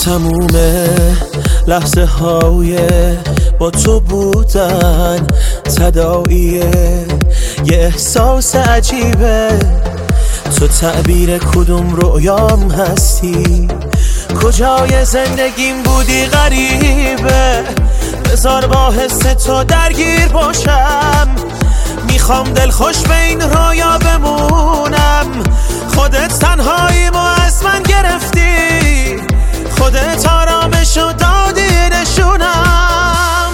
تموم لحظه های با تو بودن تداعیه، یه احساس عجیبه. تو تعبیر کدوم رویام هستی، کجای زندگیم بودی غریبه. بذار با حس تو درگیر باشم، میخوام دلخوش به این رویا بمونم. خودت تنهاییمو از من گرفتی، خودت آرامشو دادی نشونم.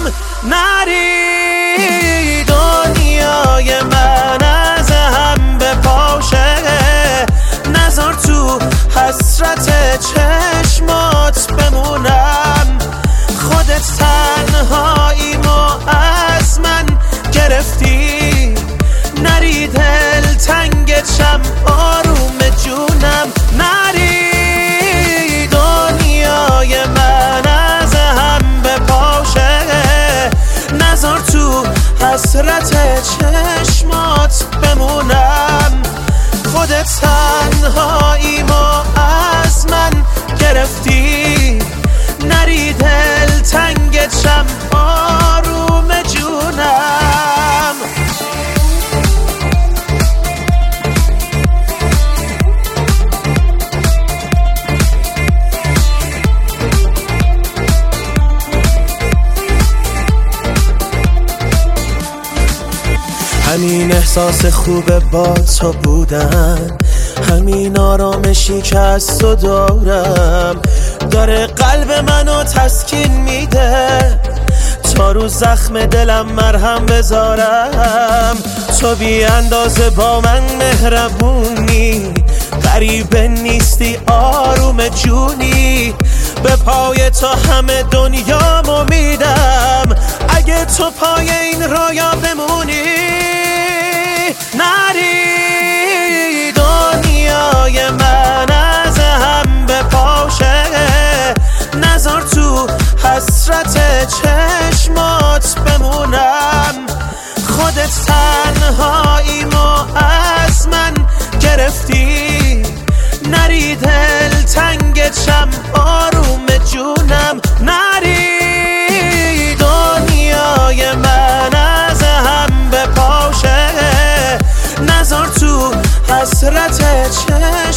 نری دنیای من از هم بپاشه، نذار تو حسرت چشمات بمونم. خودت تنهاییمو از من گرفتی، نری دل تنگشم آروم جونم. نری دنیای من از هم بپاشه، نذار تو حسرت چشمات بمونم. خودت تنهاییمو از من گرفتی، نری دل تنگشم آروم جونم. همین احساس خوب با تو بودن، همین آرامشی که از تو دارم، داره قلب منو تسکین میده. تا رو زخم دلم مرهم بذارم، تو بی اندازه با من مهربونی. غریبه نیستی آروم جونی، به پای تو همه دنیامو میدم. اگه تو پای این رویا بمونی، نری دنیای من از هم بپاشه، نذار تو حسرت چشمات بمونم. خودت تنهاییمو از من گرفتی، نری دل تنگشم آروم جونم. نری دنیای من از هم بپاشه، نذار تو حسرت چشمات